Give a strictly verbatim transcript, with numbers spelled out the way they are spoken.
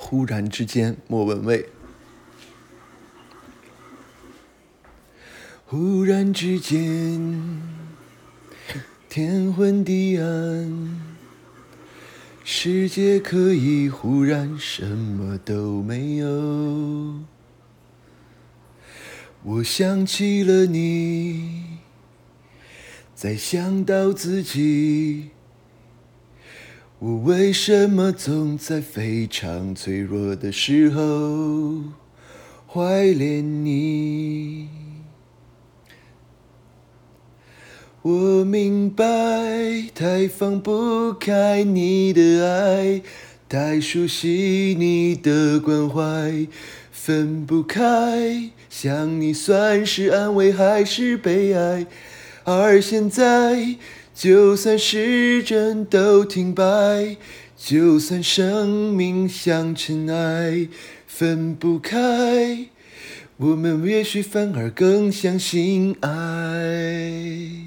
忽然之间，莫文蔚。忽然之间，天昏地暗，世界可以忽然什么都没有。我想起了你，再想到自己，我为什么总在非常脆弱的时候怀念你？我明白，太放不开你的爱，太熟悉你的关怀，分不开，想你算是安慰还是悲哀？而现在，就算时针都停摆，就算生命像尘埃，分不开，我们也许反而更相信爱。